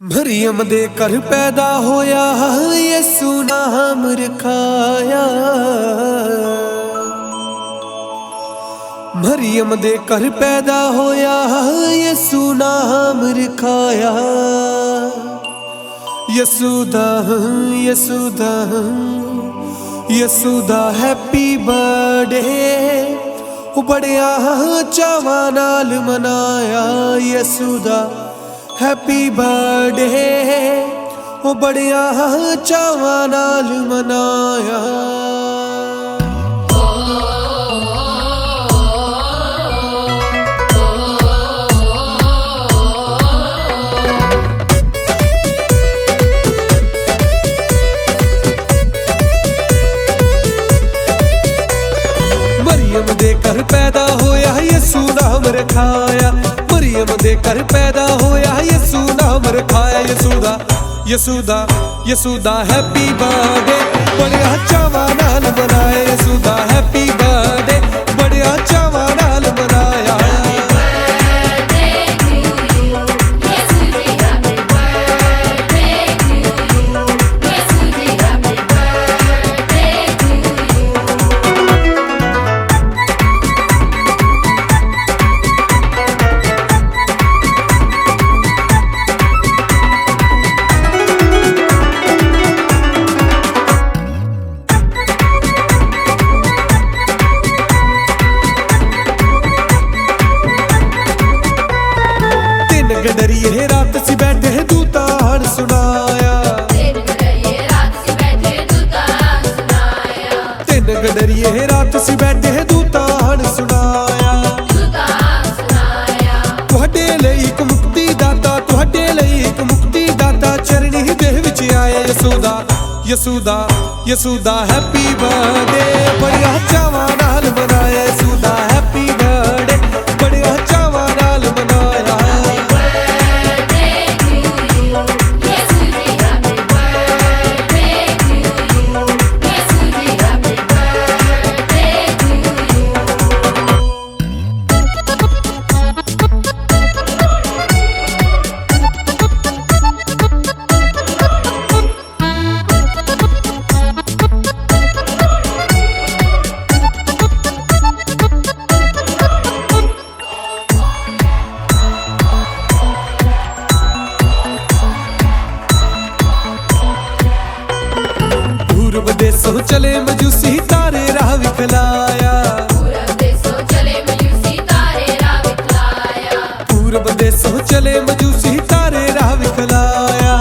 मरियम दे घर पैदा होया यसू नाम रखाया। मरियम दे घर पैदा होया यसू नाम रखाया। यसुदा यसुदा यसुदा हैप्पी बर्थडे बड़िया चावां नाल मनाया। यसुदा हैप्पी बर्थडे बड़िया चावां नाल मनाया। मरियम दे घर पैदा होया यसू नाम रखाया। मरियम दे घर पैदा होया यसू नाम रखाया। यसुदा यसुदा यसुदा हैप्पी बर्थडे बड़िया चावां नाल मनाया। यसुदा हैप्पी बर्थडे बड़िया चावां नाल मनाया। गडरिए रात सी बैठे दूता हाण सुनाया। तीन गडरिए रात सी बैठे दूता हाण सुनाया। तुहाडे लई इक मुक्ति दाता तुहाडे लई इक मुक्ति दाता चरणी दे विच आया। यसुदा यसुदा यसुदा हैप्पी बर्थडे बड़िया चावां नाल मनाया। यसुदा हैप्पी बर्थडे बड़िया चावां नाल मनाया। पूरब देसों चले मजूसी तारे राह विखलाया। पूरब देसों चले मजूसी तारे राह विखलाया।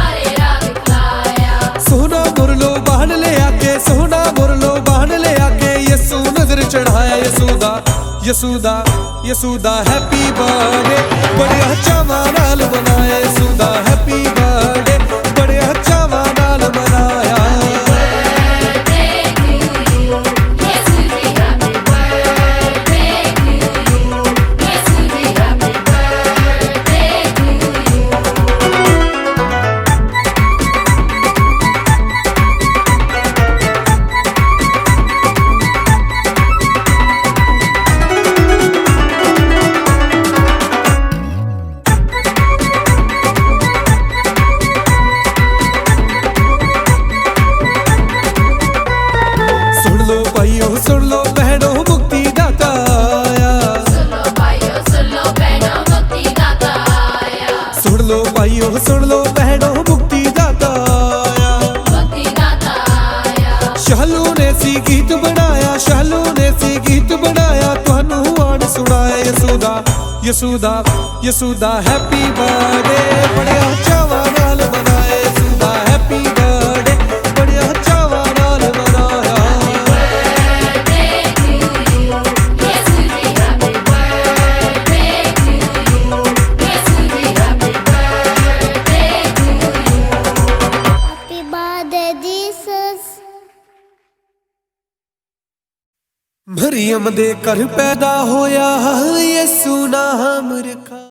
सोना मुरलो बहन ले आके सोना मुरलो बहन ले आके यसू नजर चढ़ाया। यसुदा यसुदा यसुदा हैप्पी बर्थडे बड़िया चावां नाल मनाया। यसुदा हैप्पी बर्थडे बड़िया चावां नाल मनाया। सुन लो बहनों मुक्ति दाता आया। सुन लो भाइयों सुन लो बहनों मुक्ति दाता आया। शालू ने सी गीत बनाया शालू ने सी गीत बनाया तुहानू आन सुनाया। यसुदा यसुदा यसुदा हैप्पी बर्थडे बड़िया चावां नाल मनाया। यसुदा हैप्पी बर्थडे बड़िया चावां नाल मनाया। मरियम दे घर पैदा होया यसू नाम रखा।